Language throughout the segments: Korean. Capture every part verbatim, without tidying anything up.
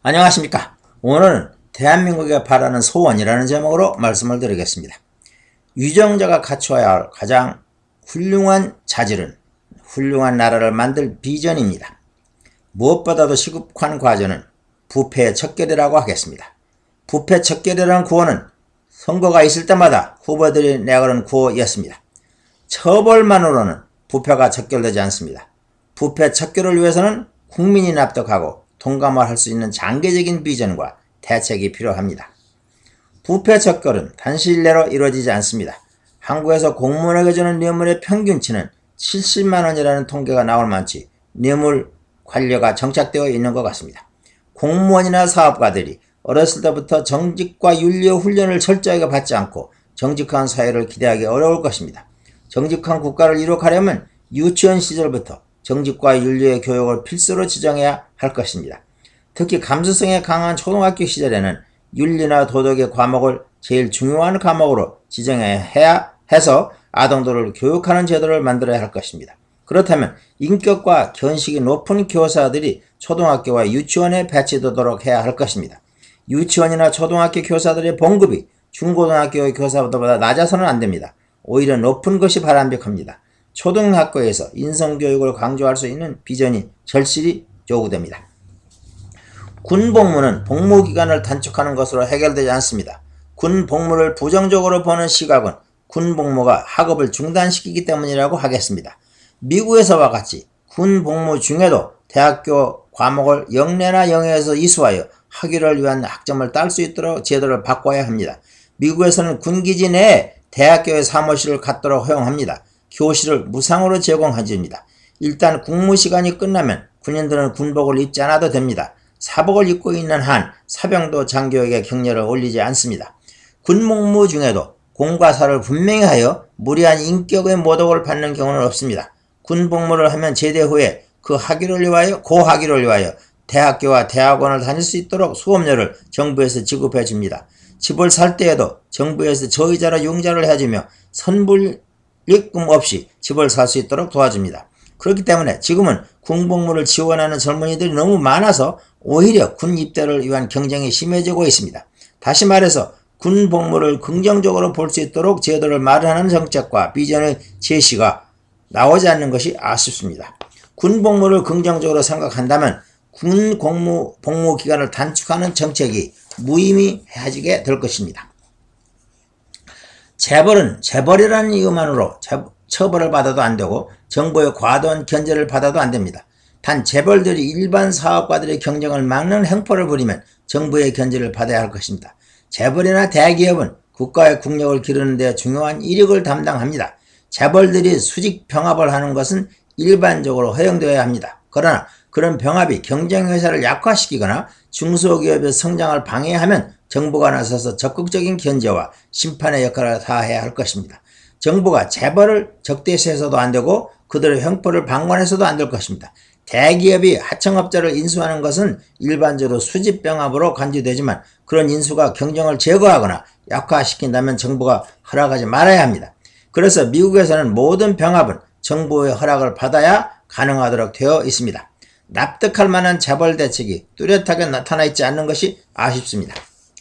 안녕하십니까. 오늘은 대한민국에 바라는 소원이라는 제목으로 말씀을 드리겠습니다. 유정자가 갖추어야 할 가장 훌륭한 자질은 훌륭한 나라를 만들 비전입니다. 무엇보다도 시급한 과제는 부패의 척결이라고 하겠습니다. 부패 척결이라는 구호는 선거가 있을 때마다 후보들이 내걸은 구호였습니다. 처벌만으로는 부패가 척결되지 않습니다. 부패 척결을 위해서는 국민이 납득하고 동감을 할 수 있는 장기적인 비전과 대책이 필요합니다. 부패 척결은 단시일내로 이루어지지 않습니다. 한국에서 공무원에게 주는 뇌물의 평균치는 칠십만 원이라는 통계가 나올 만치 뇌물 관료가 정착되어 있는 것 같습니다. 공무원이나 사업가들이 어렸을 때부터 정직과 윤리의 훈련을 철저하게 받지 않고 정직한 사회를 기대하기 어려울 것입니다. 정직한 국가를 이룩하려면 유치원 시절부터 정직과 윤리의 교육을 필수로 지정해야 할 것입니다. 특히 감수성이 강한 초등학교 시절에는 윤리나 도덕의 과목을 제일 중요한 과목으로 지정해야 해서 아동들을 교육하는 제도를 만들어야 할 것입니다. 그렇다면 인격과 견식이 높은 교사들이 초등학교와 유치원에 배치되도록 해야 할 것입니다. 유치원이나 초등학교 교사들의 봉급이 중고등학교 교사보다 낮아서는 안됩니다. 오히려 높은 것이 바람직합니다. 초등학교에서 인성교육을 강조할 수 있는 비전이 절실히 요구됩니다. 군복무는 복무기간을 단축하는 것으로 해결되지 않습니다. 군복무를 부정적으로 보는 시각은 군복무가 학업을 중단시키기 때문이라고 하겠습니다. 미국에서와 같이 군복무 중에도 대학교 과목을 영내나 영예에서 이수하여 학위를 위한 학점을 딸 수 있도록 제도를 바꿔야 합니다. 미국에서는 군기지 내에 대학교의 사무실을 갖도록 허용합니다. 교실을 무상으로 제공해줍니다. 일단 국무시간이 끝나면 군인들은 군복을 입지 않아도 됩니다. 사복을 입고 있는 한 사병도 장교에게 격려를 올리지 않습니다. 군복무 중에도 공과 사를 분명히 하여 무리한 인격의 모독을 받는 경우는 없습니다. 군복무를 하면 제대 후에 그 학위를 위하여 고학위를 위하여 대학교와 대학원을 다닐 수 있도록 수업료를 정부에서 지급해 줍니다. 집을 살 때에도 정부에서 저이자로 융자를 해주며 선불 입금 없이 집을 살 수 있도록 도와줍니다. 그렇기 때문에 지금은 군복무를 지원하는 젊은이들이 너무 많아서 오히려 군 입대를 위한 경쟁이 심해지고 있습니다. 다시 말해서 군복무를 긍정적으로 볼 수 있도록 제도를 마련하는 정책과 비전의 제시가 나오지 않는 것이 아쉽습니다. 군복무를 긍정적으로 생각한다면 군 복무, 복무 기간을 단축하는 정책이 무의미해지게 될 것입니다. 재벌은 재벌이라는 이유만으로 처벌을 받아도 안되고 정부의 과도한 견제를 받아도 안됩니다. 단 재벌들이 일반 사업가들의 경쟁을 막는 행포를 부리면 정부의 견제를 받아야 할 것입니다. 재벌이나 대기업은 국가의 국력을 기르는 데 중요한 이력을 담당합니다. 재벌들이 수직 병합을 하는 것은 일반적으로 허용되어야 합니다. 그러나 그런 병합이 경쟁회사를 약화시키거나 중소기업의 성장을 방해하면 정부가 나서서 적극적인 견제와 심판의 역할을 다해야 할 것입니다. 정부가 재벌을 적대시해서도 안되고 그들의 형포를 방관해서도 안 될 것입니다. 대기업이 하청업자를 인수하는 것은 일반적으로 수직병합으로 간주되지만 그런 인수가 경쟁을 제거하거나 약화시킨다면 정부가 허락하지 말아야 합니다. 그래서 미국에서는 모든 병합은 정부의 허락을 받아야 가능하도록 되어 있습니다. 납득할 만한 재벌 대책이 뚜렷하게 나타나 있지 않는 것이 아쉽습니다.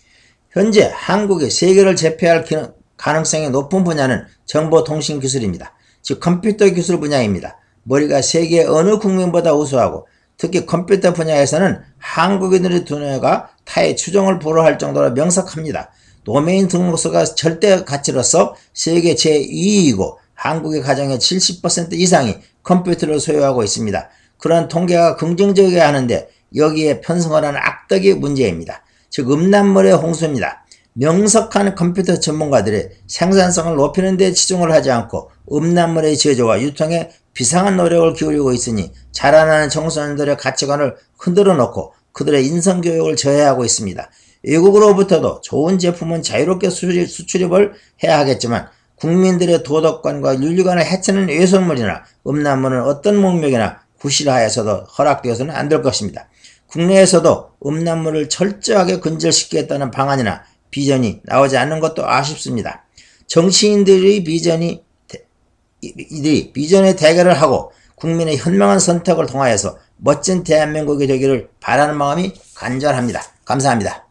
현재 한국이 세계를 제패할 가능성이 높은 분야는 정보통신기술입니다. 즉 컴퓨터 기술 분야입니다. 머리가 세계 어느 국민보다 우수하고 특히 컴퓨터 분야에서는 한국인들의 두뇌가 타의 추종을 불허할 정도로 명석합니다. 도메인 등록서가 절대 가치로서 세계 제이 위이고 한국의 가정의 칠십 퍼센트 이상이 컴퓨터를 소유하고 있습니다. 그런 통계가 긍정적이게 하는데 여기에 편성을 하는 악덕이 문제입니다. 즉 음란물의 홍수입니다. 명석한 컴퓨터 전문가들의 생산성을 높이는 데 치중을 하지 않고 음란물의 제조와 유통에 비상한 노력을 기울이고 있으니 자라나는 청소년들의 가치관을 흔들어 놓고 그들의 인성교육을 저해하고 있습니다. 외국으로부터도 좋은 제품은 자유롭게 수출입, 수출입을 해야 하겠지만 국민들의 도덕관과 윤리관을 해치는 외설물이나 음란물은 어떤 목적이나 구실하에서도 허락되어서는 안 될 것입니다. 국내에서도 음란물을 철저하게 근절시키겠다는 방안이나 비전이 나오지 않는 것도 아쉽습니다. 정치인들의 비전이 이들이 비전의 대결을 하고 국민의 현명한 선택을 통하여서 멋진 대한민국이 되기를 바라는 마음이 간절합니다. 감사합니다.